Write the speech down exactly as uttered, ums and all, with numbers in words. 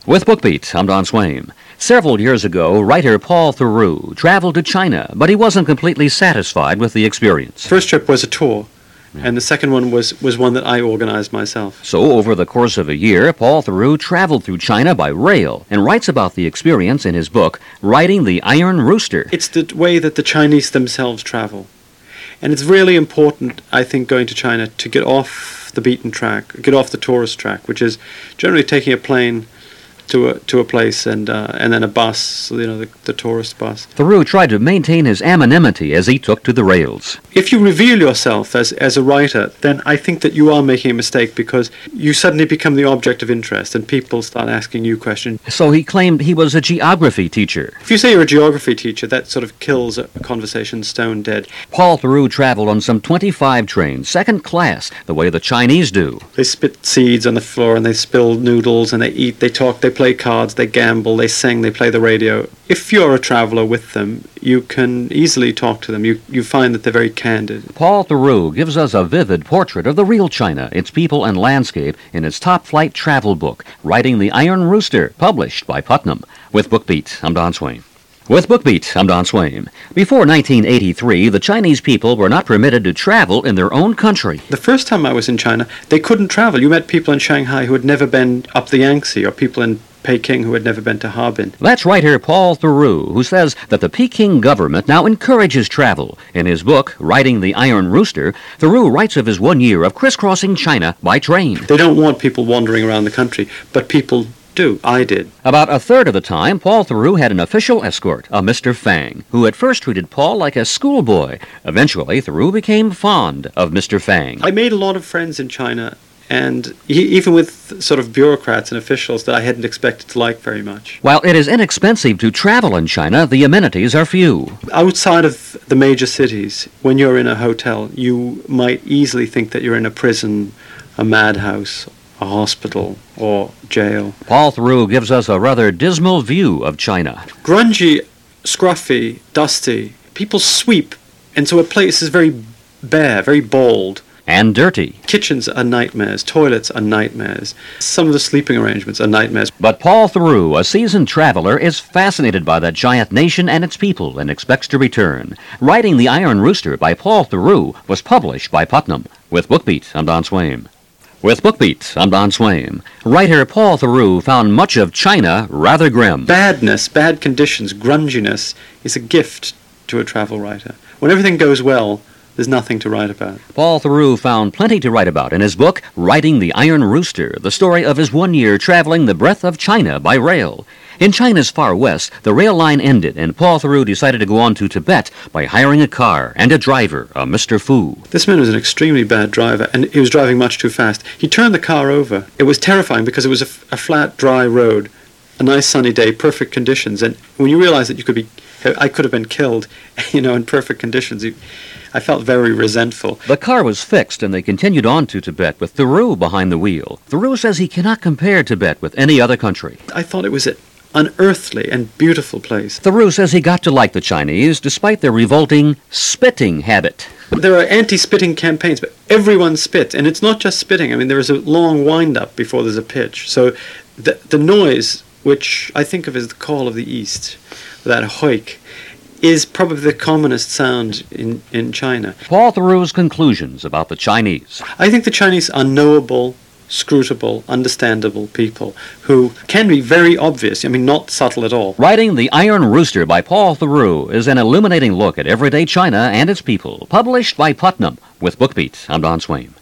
With BookBeat, I'm Don Swaim. Several years ago, writer Paul Theroux traveled to China, but he wasn't completely satisfied with the experience. First trip was a tour, yeah. and the second one was, was one that I organized myself. So, over the course of a year, Paul Theroux traveled through China by rail and writes about the experience in his book, Riding the Iron Rooster. It's the way that the Chinese themselves travel. And it's really important, I think, going to China to get off the beaten track, get off the tourist track, which is generally taking a plane to a to a place and uh, and then a bus, you know, the, the tourist bus. Theroux tried to maintain his anonymity as he took to the rails. If you reveal yourself as, as a writer, then I think that you are making a mistake because you suddenly become the object of interest and people start asking you questions. So he claimed he was a geography teacher. If you say you're a geography teacher, that sort of kills a conversation stone dead. Paul Theroux traveled on some twenty-five trains, second class, the way the Chinese do. They spit seeds on the floor and they spill noodles and they eat, they talk, they play cards, they gamble, they sing, they play the radio. If you're a traveler with them, you can easily talk to them. You you find that they're very candid. Paul Theroux gives us a vivid portrait of the real China, its people and landscape, in his top-flight travel book, Riding the Iron Rooster, published by Putnam. With BookBeat, I'm Don Swaim. With BookBeat, I'm Don Swaim. Before nineteen eighty-three, the Chinese people were not permitted to travel in their own country. The first time I was in China, they couldn't travel. You met people in Shanghai who had never been up the Yangtze, or people in Peking who had never been to Harbin. That's writer Paul Theroux, who says that the Peking government now encourages travel. In his book, Riding the Iron Rooster, Theroux writes of his one year of crisscrossing China by train. They don't want people wandering around the country, but people do. I did. About a third of the time, Paul Theroux had an official escort, a Mister Fang, who at first treated Paul like a schoolboy. Eventually, Theroux became fond of Mister Fang. I made a lot of friends in China, and even with sort of bureaucrats and officials that I hadn't expected to like very much. While it is inexpensive to travel in China, the amenities are few. Outside of the major cities, when you're in a hotel, you might easily think that you're in a prison, a madhouse, a hospital, or jail. Paul Theroux gives us a rather dismal view of China. Grungy, scruffy, dusty. People sweep, and so a place is very bare, very bald. And dirty. Kitchens are nightmares. Toilets are nightmares. Some of the sleeping arrangements are nightmares. But Paul Theroux, a seasoned traveler, is fascinated by that giant nation and its people and expects to return. Riding the Iron Rooster by Paul Theroux was published by Putnam. With BookBeat, I'm Don Swaim. With BookBeat, I'm Don Swaim. Writer Paul Theroux found much of China rather grim. Badness, bad conditions, grunginess is a gift to a travel writer. When everything goes well, there's nothing to write about. Paul Theroux found plenty to write about in his book, Riding the Iron Rooster, the story of his one year traveling the breadth of China by rail. In China's far west, the rail line ended, and Paul Theroux decided to go on to Tibet by hiring a car and a driver, a Mister Fu. This man was an extremely bad driver, and he was driving much too fast. He turned the car over. It was terrifying because it was a, f- a flat, dry road, a nice sunny day, perfect conditions, and when you realize that you could be, I could have been killed, you know, in perfect conditions, you, I felt very resentful. The car was fixed, and they continued on to Tibet with Theroux behind the wheel. Theroux says he cannot compare Tibet with any other country. I thought it was an unearthly and beautiful place. Theroux says he got to like the Chinese despite their revolting spitting habit. There are anti-spitting campaigns, but everyone spits, and it's not just spitting. I mean, there is a long wind-up before there's a pitch. So the, the noise, which I think of as the call of the East, that hoik, is probably the commonest sound in, in China. Paul Theroux's conclusions about the Chinese. I think the Chinese are knowable, scrutable, understandable people who can be very obvious, I mean, not subtle at all. Riding the Iron Rooster by Paul Theroux is an illuminating look at everyday China and its people, published by Putnam. With BookBeat, I'm Don Swaim.